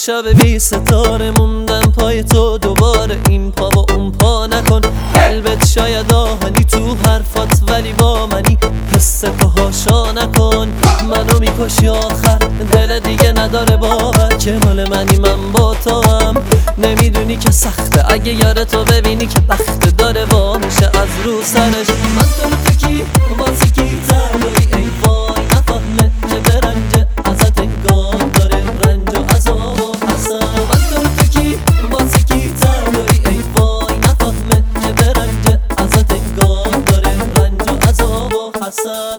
شب بی ستاره موندم پای تو، دوباره این پا و اون پا نکن. قلبت شاید آهنی تو حرفات ولی با منی، حس تو هاشا نکن. منو میکشی آخر، دل دیگه نداره باور که مال منی، من با تو هم. نمیدونی که سخته اگه یار تو ببینی که بخت داره وا میشه از رو سرش. من تو کی واسه کی زنی ای وای، نفهمه که برنجه ازت انگار داره رنج و عذاب و حسن. من تو کی واسه کی زنی ای وای، نفهمه که برنجه ازت انگار داره رنج و عذاب و حسن.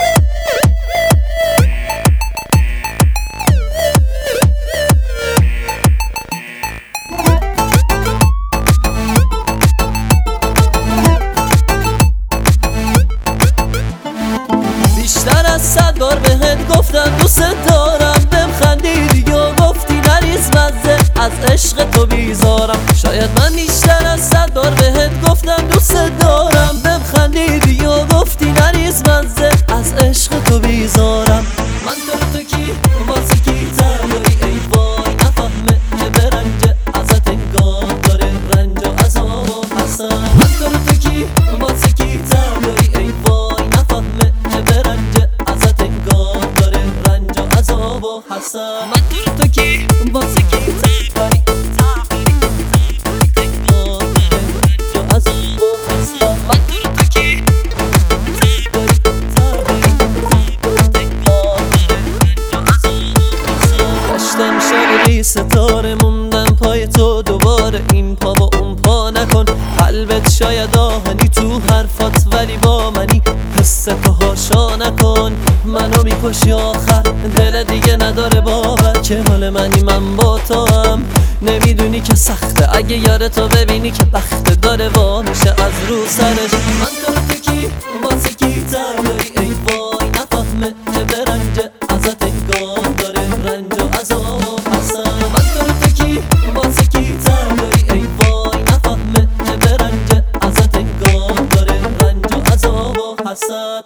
بیشتر از 100 بار بهت گفتم دوست دارم، بهم خندیدی و گفتی نریز مزه، از عشق تو بیزارم. شاید من بیشتر از 100 بار بهت گفتم دوست دارم، بهم خندیدی و گفتی نریز مزه، از عشق تو بیزارم. من تو کی واسه کی زنی ای وای، نفهمه که برنجه ازت انگار داره رنج و عذاب و حسن. من تو کی واسه کی زنی ای وای، نفهمه که برنجه ازت انگار داره رنج و عذاب و حسن. من تو کی واسه کی زنی ستاره موندم پای تو، دوباره این پا و اون پا نکن. قلبت شاید آهنی تو حرفات ولی با منی، حس تو هاشا نکن. منو میکشی آخر، دل دیگه نداره باور که مال منی، من با تو هم. نمیدونی که سخته اگه یار تو ببینی که بخت داره وا میشه از رو سرش. من تو کی واسه کی زنی ای وای، نفهمه که برنجه ازت انگار داره رنج و عذاب و حسن. من تو کی واسه کی زنی ای وای، نفهمه که برنجه ازت انگار داره رنج و عذاب و حسن.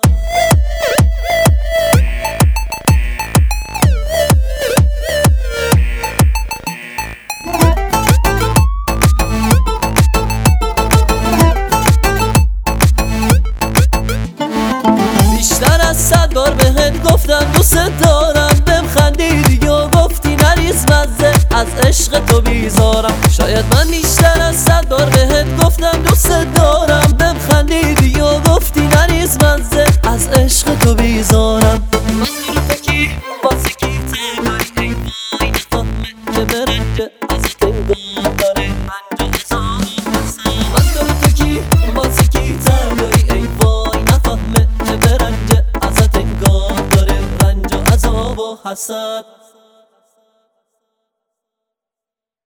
بیشتر از 100 بار بهت گفتم دوست دارم، بهم خندیدی و گفتی نریز مزه، از عشق تو بیزارم. شاید من بیشتر از 100 بار بهت گفتم دوست دارم، بهم خندیدی و گفتی نریز مزه، از عشق تو بیزارم. من تو کی واسه کی زنی ای وای، نفهمه که برنجه ازت انگار داره رنج و عذاب و حسن. من تو کی واسه کی زنی ای وای، نفهمه که برنجه ازت انگار داره رنج و عذاب و حسن.